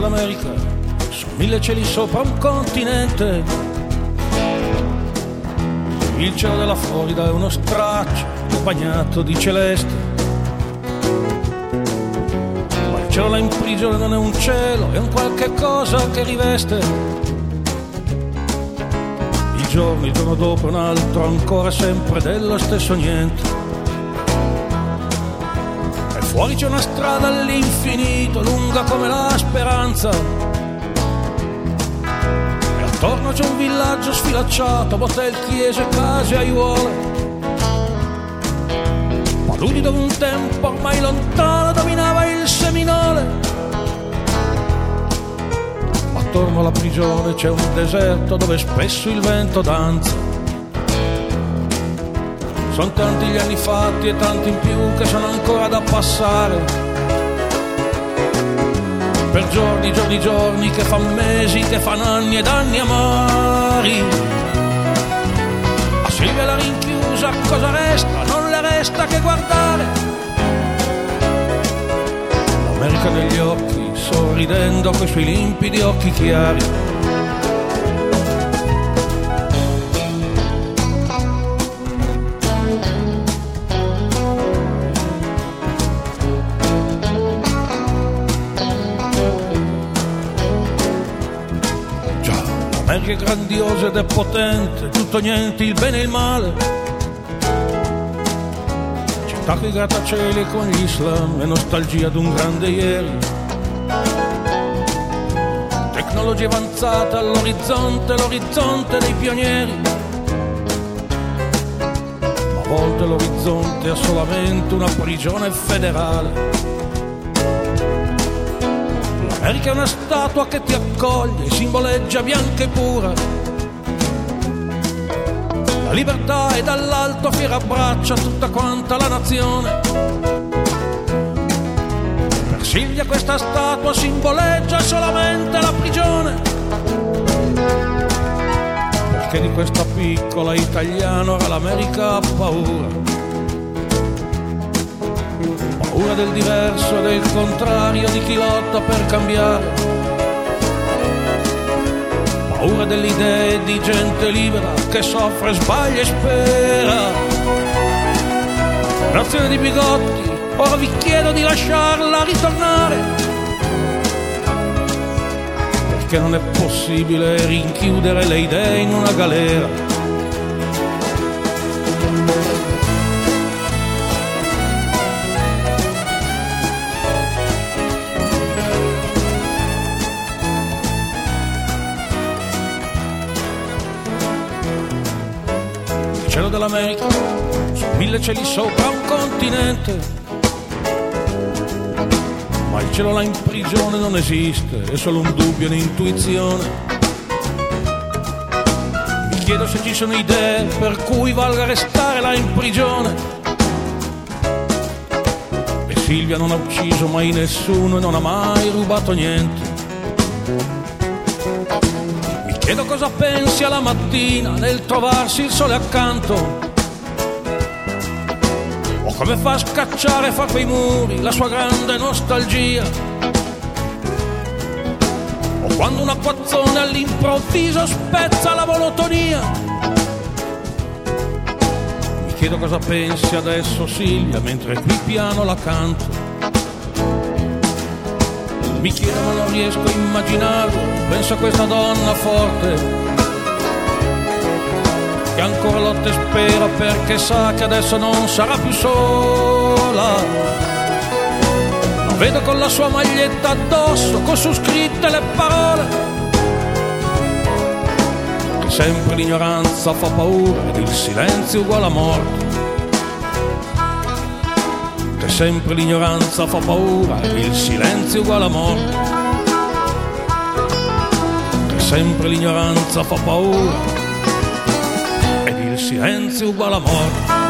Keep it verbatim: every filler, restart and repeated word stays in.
d'America, su mille cieli sopra un continente. Il cielo della Florida è uno straccio bagnato di celeste, ma il cielo là in prigione non è un cielo, è un qualche cosa che riveste. Il giorno, il giorno dopo un altro, ancora sempre dello stesso niente. Fuori c'è una strada all'infinito, lunga come la speranza, e attorno c'è un villaggio sfilacciato, motel, chiese, case, aiuole, paludi dove un tempo ormai lontano dominava il Seminole. Ma attorno alla prigione c'è un deserto dove spesso il vento danza. Sono tanti gli anni fatti e tanti in più che sono ancora da passare. Per giorni, giorni, giorni che fan mesi, che fan anni ed anni amari. A Silvia la rinchiusa cosa resta? Non le resta che guardare l'America negli occhi, sorridendo coi suoi limpidi occhi chiari. Che è grandiosa ed è potente, tutto niente, il bene e il male. Città coi grattacieli con gli Islam e nostalgia d'un grande ieri. Tecnologia avanzata all'orizzonte, l'orizzonte dei pionieri. Ma a volte l'orizzonte è solamente una prigione federale. L'America è una statua che ti accoglie, simboleggia bianca e pura la libertà, e dall'alto fiera abbraccia tutta quanta la nazione. Per Silvia questa statua simboleggia solamente la prigione, perché di questa piccola italiana ora l'America ha paura. Paura del diverso e del contrario, di chi lotta per cambiare. Paura delle idee di gente libera che soffre, sbaglia e spera. Nazione di bigotti, ora vi chiedo di lasciarla ritornare, perché non è possibile rinchiudere le idee in una galera. Il cielo dell'America, su mille cieli sopra un continente, ma il cielo là in prigione non esiste, è solo un dubbio, un'intuizione. Mi chiedo se ci sono idee per cui valga restare là in prigione. E Silvia non ha ucciso mai nessuno e non ha mai rubato niente. Chiedo cosa pensi alla mattina nel trovarsi il sole accanto, o come fa a scacciare fra quei muri la sua grande nostalgia, o quando un acquazzone all'improvviso spezza la monotonia. Mi chiedo cosa pensi adesso Silvia mentre qui piano la canto. Mi chiedo ma non riesco a immaginarlo, penso a questa donna forte che ancora lotta e spera perché sa che adesso non sarà più sola. La vedo con la sua maglietta addosso, con su scritte le parole, che sempre l'ignoranza fa paura ed il silenzio uguale a morte. Sempre l'ignoranza fa paura e il silenzio uguale a morte. Che sempre l'ignoranza fa paura ed il silenzio uguale a morte.